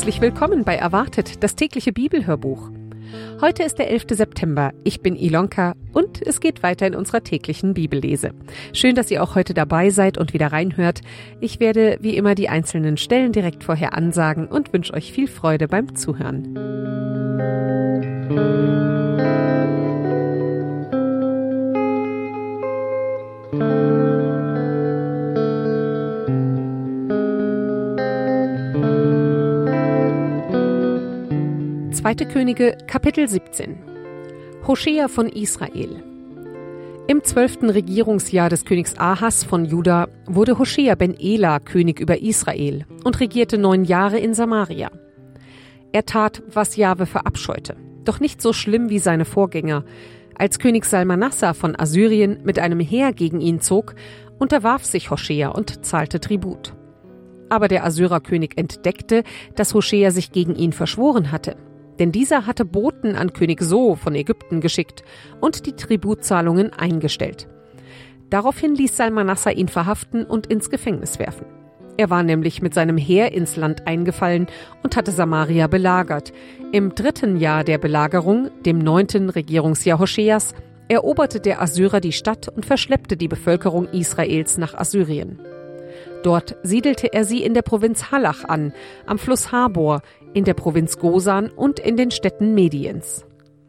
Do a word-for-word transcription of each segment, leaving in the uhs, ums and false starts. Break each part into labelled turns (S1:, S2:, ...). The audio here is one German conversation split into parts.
S1: Herzlich willkommen bei Erwartet, das tägliche Bibelhörbuch. Heute ist der elfte September. Ich bin Ilonka und es geht weiter in unserer täglichen Bibellese. Schön, dass ihr auch heute dabei seid und wieder reinhört. Ich werde wie immer die einzelnen Stellen direkt vorher ansagen und wünsche euch viel Freude beim Zuhören. zweite. Könige, Kapitel siebzehn. Hoschea von Israel. Im zwölften Regierungsjahr des Königs Ahas von Juda wurde Hoschea ben Ela König über Israel und regierte neun Jahre in Samaria. Er tat, was Jahwe verabscheute, doch nicht so schlimm wie seine Vorgänger. Als König Salmanassar von Assyrien mit einem Heer gegen ihn zog, unterwarf sich Hoschea und zahlte Tribut. Aber der Assyrerkönig entdeckte, dass Hoschea sich gegen ihn verschworen hatte. Denn dieser hatte Boten an König So von Ägypten geschickt und die Tributzahlungen eingestellt. Daraufhin ließ Salmanassar ihn verhaften und ins Gefängnis werfen. Er war nämlich mit seinem Heer ins Land eingefallen und hatte Samaria belagert. Im dritten Jahr der Belagerung, dem neunten Regierungsjahr Hoscheas, eroberte der Assyrer die Stadt und verschleppte die Bevölkerung Israels nach Assyrien. Dort siedelte er sie in der Provinz Halach an, am Fluss Habor, in der Provinz Gosan und in den Städten Mediens.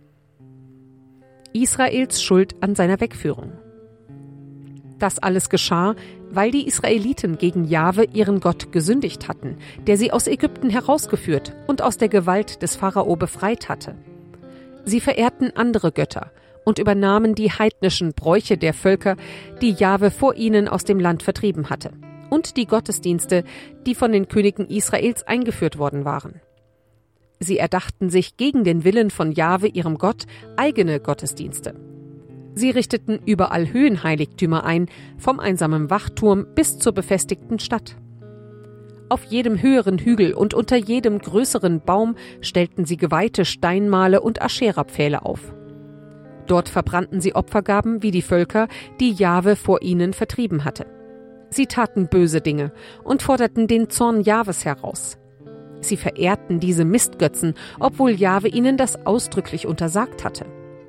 S1: Israels Schuld an seiner Wegführung. Das alles geschah, weil die Israeliten gegen Jahwe ihren Gott gesündigt hatten, der sie aus Ägypten herausgeführt und aus der Gewalt des Pharao befreit hatte. Sie verehrten andere Götter und übernahmen die heidnischen Bräuche der Völker, die Jahwe vor ihnen aus dem Land vertrieben hatte, und die Gottesdienste, die von den Königen Israels eingeführt worden waren. Sie erdachten sich gegen den Willen von Jahwe, ihrem Gott, eigene Gottesdienste. Sie richteten überall Höhenheiligtümer ein, vom einsamen Wachturm bis zur befestigten Stadt. Auf jedem höheren Hügel und unter jedem größeren Baum stellten sie geweihte Steinmale und Aschera-Pfähle auf. Dort verbrannten sie Opfergaben wie die Völker, die Jahwe vor ihnen vertrieben hatte. Sie taten böse Dinge und forderten den Zorn Jahwes heraus. Sie verehrten diese Mistgötzen, obwohl Jahwe ihnen das ausdrücklich untersagt hatte.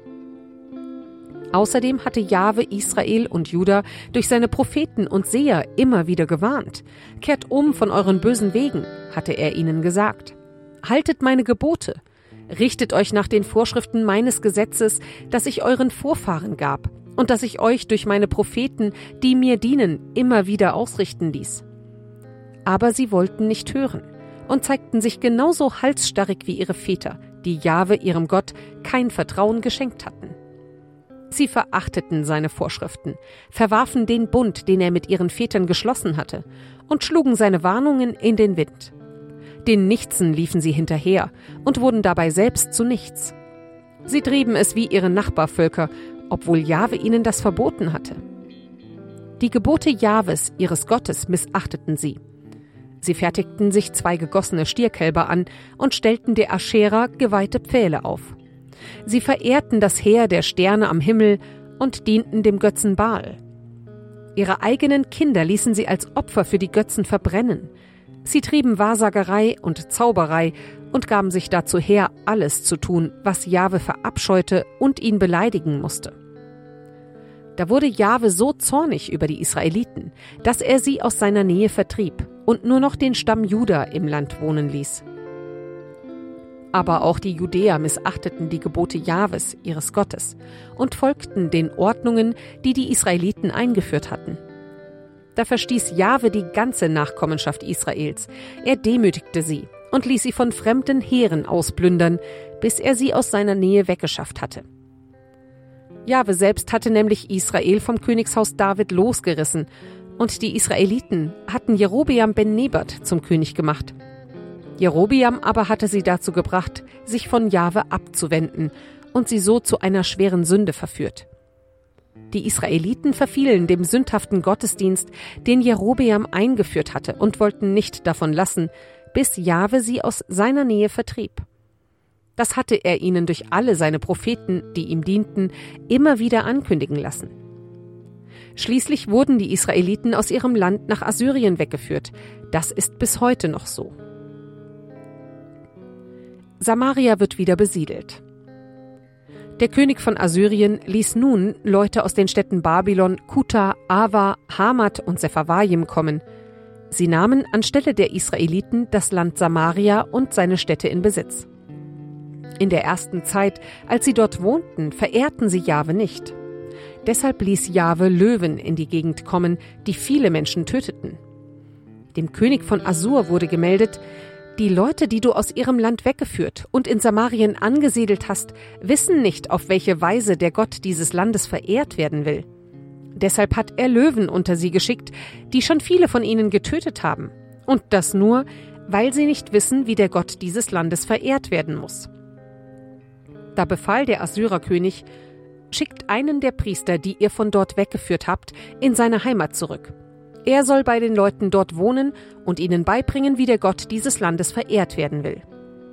S1: Außerdem hatte Jahwe Israel und Juda durch seine Propheten und Seher immer wieder gewarnt. Kehrt um von euren bösen Wegen, hatte er ihnen gesagt. Haltet meine Gebote. Richtet euch nach den Vorschriften meines Gesetzes, das ich euren Vorfahren gab und das ich euch durch meine Propheten, die mir dienen, immer wieder ausrichten ließ. Aber sie wollten nicht hören und zeigten sich genauso halsstarrig wie ihre Väter, die Jahwe, ihrem Gott, kein Vertrauen geschenkt hatten. Sie verachteten seine Vorschriften, verwarfen den Bund, den er mit ihren Vätern geschlossen hatte, und schlugen seine Warnungen in den Wind. Den Nichtsen liefen sie hinterher und wurden dabei selbst zu nichts. Sie trieben es wie ihre Nachbarvölker, obwohl Jahwe ihnen das verboten hatte. Die Gebote Jahwes, ihres Gottes, missachteten sie. Sie fertigten sich zwei gegossene Stierkälber an und stellten der Aschera geweihte Pfähle auf. Sie verehrten das Heer der Sterne am Himmel und dienten dem Götzen Baal. Ihre eigenen Kinder ließen sie als Opfer für die Götzen verbrennen. Sie trieben Wahrsagerei und Zauberei und gaben sich dazu her, alles zu tun, was Jahwe verabscheute und ihn beleidigen musste. Da wurde Jahwe so zornig über die Israeliten, dass er sie aus seiner Nähe vertrieb und nur noch den Stamm Juda im Land wohnen ließ. Aber auch die Judäer missachteten die Gebote Jahwes, ihres Gottes, und folgten den Ordnungen, die die Israeliten eingeführt hatten. Da verstieß Jahwe die ganze Nachkommenschaft Israels. Er demütigte sie und ließ sie von fremden Heeren ausplündern, bis er sie aus seiner Nähe weggeschafft hatte. Jahwe selbst hatte nämlich Israel vom Königshaus David losgerissen, und die Israeliten hatten Jerobeam ben Nebat zum König gemacht. Jerobeam aber hatte sie dazu gebracht, sich von Jahwe abzuwenden und sie so zu einer schweren Sünde verführt. Die Israeliten verfielen dem sündhaften Gottesdienst, den Jerobeam eingeführt hatte, und wollten nicht davon lassen, bis Jahwe sie aus seiner Nähe vertrieb. Das hatte er ihnen durch alle seine Propheten, die ihm dienten, immer wieder ankündigen lassen. Schließlich wurden die Israeliten aus ihrem Land nach Assyrien weggeführt. Das ist bis heute noch so. Samaria wird wieder besiedelt. Der König von Assyrien ließ nun Leute aus den Städten Babylon, Kuta, Ava, Hamat und Sepharvaim kommen. Sie nahmen anstelle der Israeliten das Land Samaria und seine Städte in Besitz. In der ersten Zeit, als sie dort wohnten, verehrten sie Jahwe nicht. Deshalb ließ Jahwe Löwen in die Gegend kommen, die viele Menschen töteten. Dem König von Assur wurde gemeldet: Die Leute, die du aus ihrem Land weggeführt und in Samarien angesiedelt hast, wissen nicht, auf welche Weise der Gott dieses Landes verehrt werden will. Deshalb hat er Löwen unter sie geschickt, die schon viele von ihnen getötet haben. Und das nur, weil sie nicht wissen, wie der Gott dieses Landes verehrt werden muss. Da befahl der Assyrerkönig: Schickt einen der Priester, die ihr von dort weggeführt habt, in seine Heimat zurück. Er soll bei den Leuten dort wohnen und ihnen beibringen, wie der Gott dieses Landes verehrt werden will.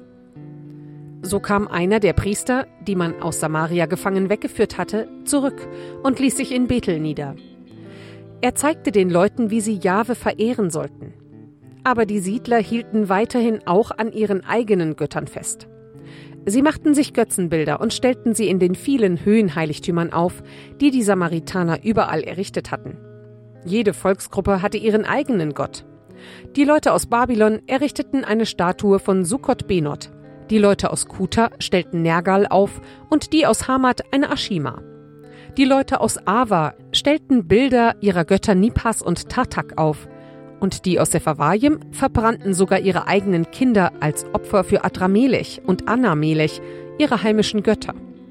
S1: So kam einer der Priester, die man aus Samaria gefangen weggeführt hatte, zurück und ließ sich in Bethel nieder. Er zeigte den Leuten, wie sie Jahwe verehren sollten. Aber die Siedler hielten weiterhin auch an ihren eigenen Göttern fest. Sie machten sich Götzenbilder und stellten sie in den vielen Höhenheiligtümern auf, die die Samaritaner überall errichtet hatten. Jede Volksgruppe hatte ihren eigenen Gott. Die Leute aus Babylon errichteten eine Statue von Sukkot-Benot. Die Leute aus Kuta stellten Nergal auf und die aus Hamat eine Aschima. Die Leute aus Ava stellten Bilder ihrer Götter Nipas und Tartak auf. Und die aus Sepharvaim verbrannten sogar ihre eigenen Kinder als Opfer für Adramelech und Anamelech, ihre heimischen Götter.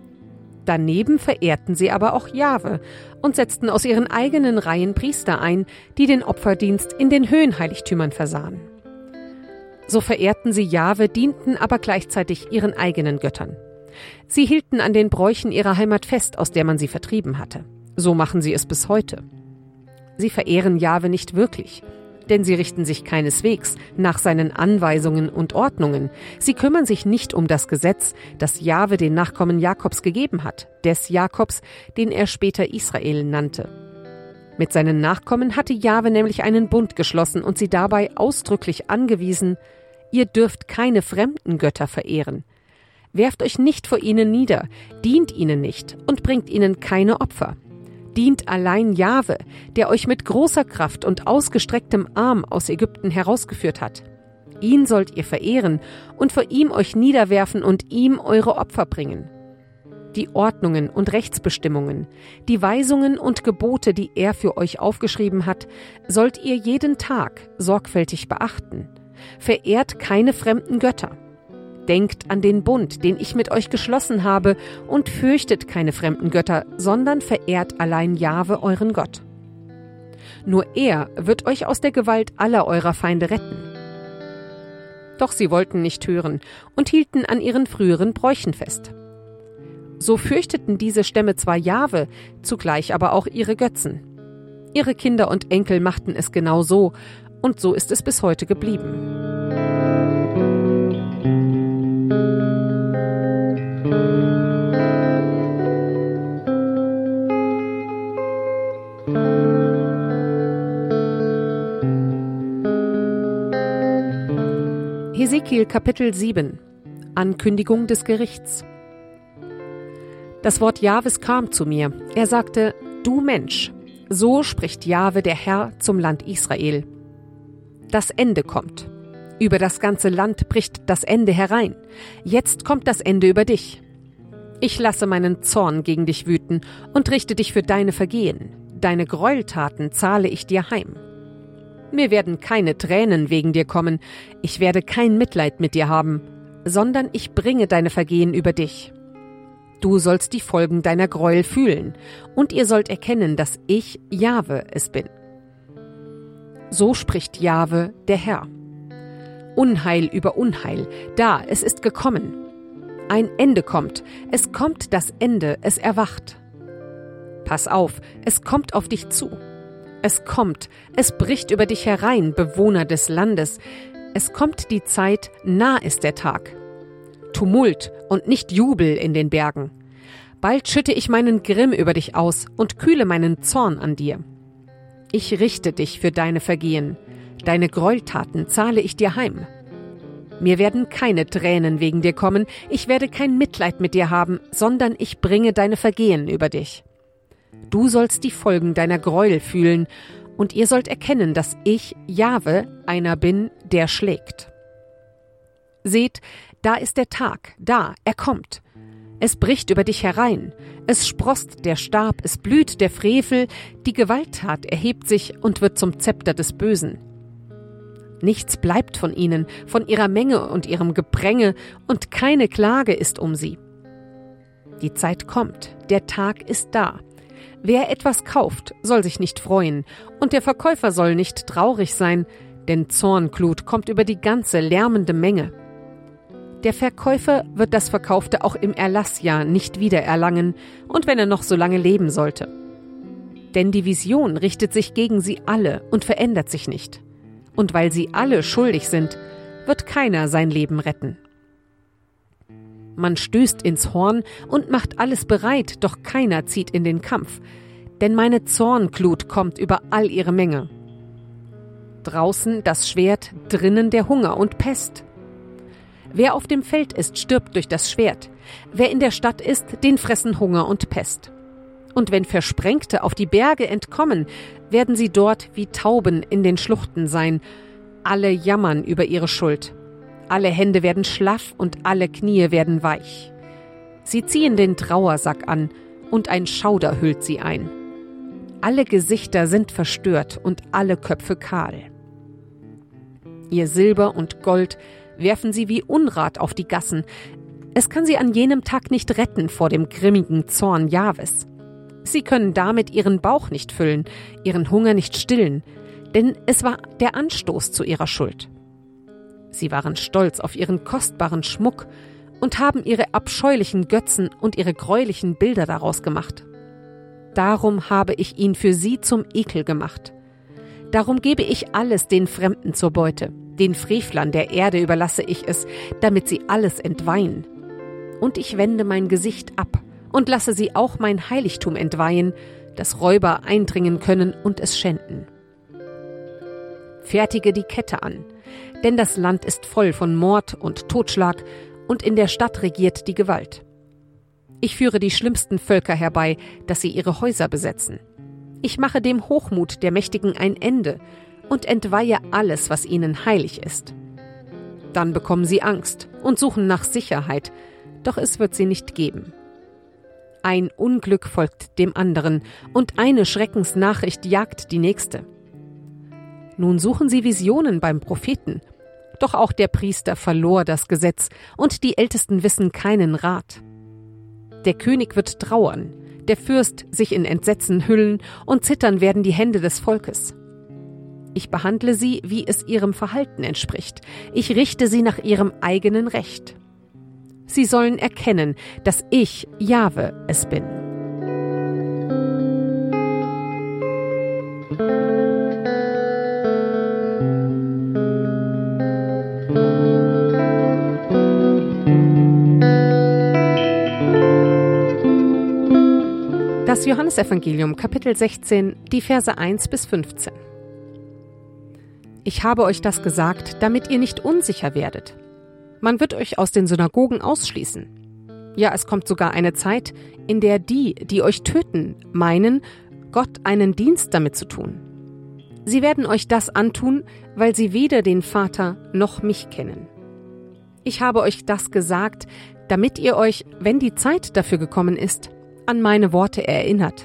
S1: Daneben verehrten sie aber auch Jahwe und setzten aus ihren eigenen Reihen Priester ein, die den Opferdienst in den Höhenheiligtümern versahen. So verehrten sie Jahwe, dienten aber gleichzeitig ihren eigenen Göttern. Sie hielten an den Bräuchen ihrer Heimat fest, aus der man sie vertrieben hatte. So machen sie es bis heute. Sie verehren Jahwe nicht wirklich, denn sie richten sich keineswegs nach seinen Anweisungen und Ordnungen. Sie kümmern sich nicht um das Gesetz, das Jahwe den Nachkommen Jakobs gegeben hat, des Jakobs, den er später Israel nannte. Mit seinen Nachkommen hatte Jahwe nämlich einen Bund geschlossen und sie dabei ausdrücklich angewiesen: Ihr dürft keine fremden Götter verehren. Werft euch nicht vor ihnen nieder, dient ihnen nicht und bringt ihnen keine Opfer. Dient allein Jahwe, der euch mit großer Kraft und ausgestrecktem Arm aus Ägypten herausgeführt hat. Ihn sollt ihr verehren und vor ihm euch niederwerfen und ihm eure Opfer bringen. Die Ordnungen und Rechtsbestimmungen, die Weisungen und Gebote, die er für euch aufgeschrieben hat, sollt ihr jeden Tag sorgfältig beachten. Verehrt keine fremden Götter. Denkt an den Bund, den ich mit euch geschlossen habe, und fürchtet keine fremden Götter, sondern verehrt allein Jahwe, euren Gott. Nur er wird euch aus der Gewalt aller eurer Feinde retten. Doch sie wollten nicht hören und hielten an ihren früheren Bräuchen fest. So fürchteten diese Stämme zwar Jahwe, zugleich aber auch ihre Götzen. Ihre Kinder und Enkel machten es genau so, und so ist es bis heute geblieben. Hesekiel Kapitel sieben. Ankündigung des Gerichts. Das Wort Jahwes kam zu mir. Er sagte: Du Mensch, so spricht Jahwe, der Herr, zum Land Israel. Das Ende kommt. Über das ganze Land bricht das Ende herein. Jetzt kommt das Ende über dich. Ich lasse meinen Zorn gegen dich wüten und richte dich für deine Vergehen. Deine Gräueltaten zahle ich dir heim. Mir werden keine Tränen wegen dir kommen, ich werde kein Mitleid mit dir haben, sondern ich bringe deine Vergehen über dich. Du sollst die Folgen deiner Gräuel fühlen, und ihr sollt erkennen, dass ich, Jahwe, es bin. So spricht Jahwe, der Herr. Unheil über Unheil, da, es ist gekommen. Ein Ende kommt, es kommt das Ende, es erwacht. Pass auf, es kommt auf dich zu. Es kommt, es bricht über dich herein, Bewohner des Landes. Es kommt die Zeit, nah ist der Tag. Tumult und nicht Jubel in den Bergen. Bald schütte ich meinen Grimm über dich aus und kühle meinen Zorn an dir. Ich richte dich für deine Vergehen. Deine Gräueltaten zahle ich dir heim. Mir werden keine Tränen wegen dir kommen, ich werde kein Mitleid mit dir haben, sondern ich bringe deine Vergehen über dich. Du sollst die Folgen deiner Gräuel fühlen, und ihr sollt erkennen, dass ich, Jahwe, einer bin, der schlägt. Seht, da ist der Tag, da, er kommt. Es bricht über dich herein, es sproßt der Stab, es blüht der Frevel, die Gewalttat erhebt sich und wird zum Zepter des Bösen. Nichts bleibt von ihnen, von ihrer Menge und ihrem Gepränge, und keine Klage ist um sie. Die Zeit kommt, der Tag ist da. Wer etwas kauft, soll sich nicht freuen, und der Verkäufer soll nicht traurig sein, denn Zornglut kommt über die ganze lärmende Menge. Der Verkäufer wird das Verkaufte auch im Erlassjahr nicht wiedererlangen, und wenn er noch so lange leben sollte. Denn die Vision richtet sich gegen sie alle und verändert sich nicht. Und weil sie alle schuldig sind, wird keiner sein Leben retten. Man stößt ins Horn und macht alles bereit, doch keiner zieht in den Kampf, denn meine Zornglut kommt über all ihre Menge. Draußen das Schwert, drinnen der Hunger und Pest. Wer auf dem Feld ist, stirbt durch das Schwert. Wer in der Stadt ist, den fressen Hunger und Pest. Und wenn Versprengte auf die Berge entkommen, werden sie dort wie Tauben in den Schluchten sein. Alle jammern über ihre Schuld. Alle Hände werden schlaff und alle Knie werden weich. Sie ziehen den Trauersack an und ein Schauder hüllt sie ein. Alle Gesichter sind verstört und alle Köpfe kahl. Ihr Silber und Gold werfen sie wie Unrat auf die Gassen. Es kann sie an jenem Tag nicht retten vor dem grimmigen Zorn Jahwes. Sie können damit ihren Bauch nicht füllen, ihren Hunger nicht stillen, denn es war der Anstoß zu ihrer Schuld. Sie waren stolz auf ihren kostbaren Schmuck und haben ihre abscheulichen Götzen und ihre greulichen Bilder daraus gemacht. Darum habe ich ihn für sie zum Ekel gemacht. Darum gebe ich alles den Fremden zur Beute, den Frevlern der Erde überlasse ich es, damit sie alles entweihen. Und ich wende mein Gesicht ab und lasse sie auch mein Heiligtum entweihen, dass Räuber eindringen können und es schänden. Fertige die Kette an, denn das Land ist voll von Mord und Totschlag, und in der Stadt regiert die Gewalt. Ich führe die schlimmsten Völker herbei, dass sie ihre Häuser besetzen. Ich mache dem Hochmut der Mächtigen ein Ende und entweihe alles, was ihnen heilig ist. Dann bekommen sie Angst und suchen nach Sicherheit, doch es wird sie nicht geben. Ein Unglück folgt dem anderen, und eine Schreckensnachricht jagt die nächste. Nun suchen sie Visionen beim Propheten, doch auch der Priester verlor das Gesetz, und die Ältesten wissen keinen Rat. Der König wird trauern, der Fürst sich in Entsetzen hüllen, und zittern werden die Hände des Volkes. Ich behandle sie, wie es ihrem Verhalten entspricht. Ich richte sie nach ihrem eigenen Recht. Sie sollen erkennen, dass ich, Jahwe, es bin. Das Johannesevangelium, Kapitel sechzehn, die Verse eins bis fünfzehn. Ich habe euch das gesagt, damit ihr nicht unsicher werdet. Man wird euch aus den Synagogen ausschließen. Ja, es kommt sogar eine Zeit, in der die, die euch töten, meinen, Gott einen Dienst damit zu tun. Sie werden euch das antun, weil sie weder den Vater noch mich kennen. Ich habe euch das gesagt, damit ihr euch, wenn die Zeit dafür gekommen ist, an meine Worte erinnert.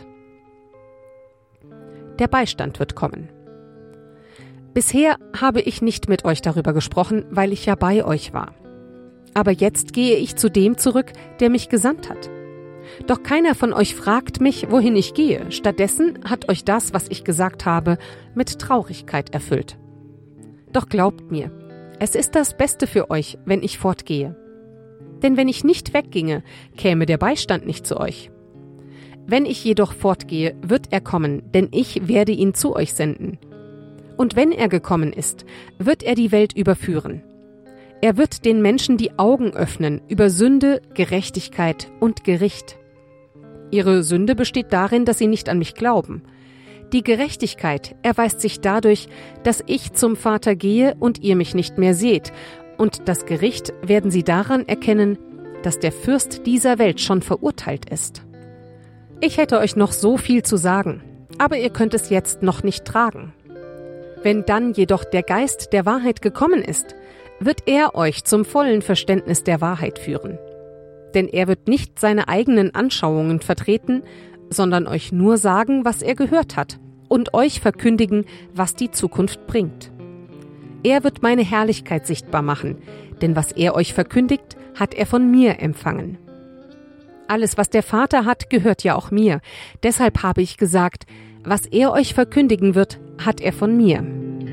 S1: Der Beistand wird kommen. Bisher habe ich nicht mit euch darüber gesprochen, weil ich ja bei euch war. Aber jetzt gehe ich zu dem zurück, der mich gesandt hat. Doch keiner von euch fragt mich, wohin ich gehe. Stattdessen hat euch das, was ich gesagt habe, mit Traurigkeit erfüllt. Doch glaubt mir, es ist das Beste für euch, wenn ich fortgehe. Denn wenn ich nicht wegginge, käme der Beistand nicht zu euch. Wenn ich jedoch fortgehe, wird er kommen, denn ich werde ihn zu euch senden. Und wenn er gekommen ist, wird er die Welt überführen. Er wird den Menschen die Augen öffnen über Sünde, Gerechtigkeit und Gericht. Ihre Sünde besteht darin, dass sie nicht an mich glauben. Die Gerechtigkeit erweist sich dadurch, dass ich zum Vater gehe und ihr mich nicht mehr seht, Und das Gericht werden sie daran erkennen, dass der Fürst dieser Welt schon verurteilt ist. Ich hätte euch noch so viel zu sagen, aber ihr könnt es jetzt noch nicht tragen. Wenn dann jedoch der Geist der Wahrheit gekommen ist, wird er euch zum vollen Verständnis der Wahrheit führen. Denn er wird nicht seine eigenen Anschauungen vertreten, sondern euch nur sagen, was er gehört hat, und euch verkündigen, was die Zukunft bringt. Er wird meine Herrlichkeit sichtbar machen, denn was er euch verkündigt, hat er von mir empfangen. Alles, was der Vater hat, gehört ja auch mir. Deshalb habe ich gesagt, was er euch verkündigen wird, hat er von mir.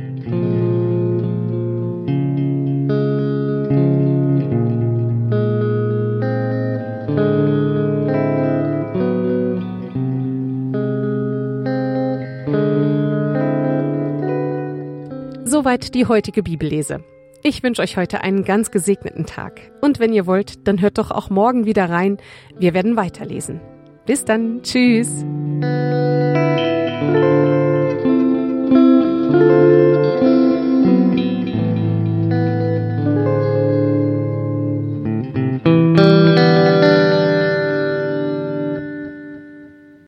S1: Soweit die heutige Bibellese. Ich wünsche euch heute einen ganz gesegneten Tag. Und wenn ihr wollt, dann hört doch auch morgen wieder rein. Wir werden weiterlesen. Bis dann. Tschüss.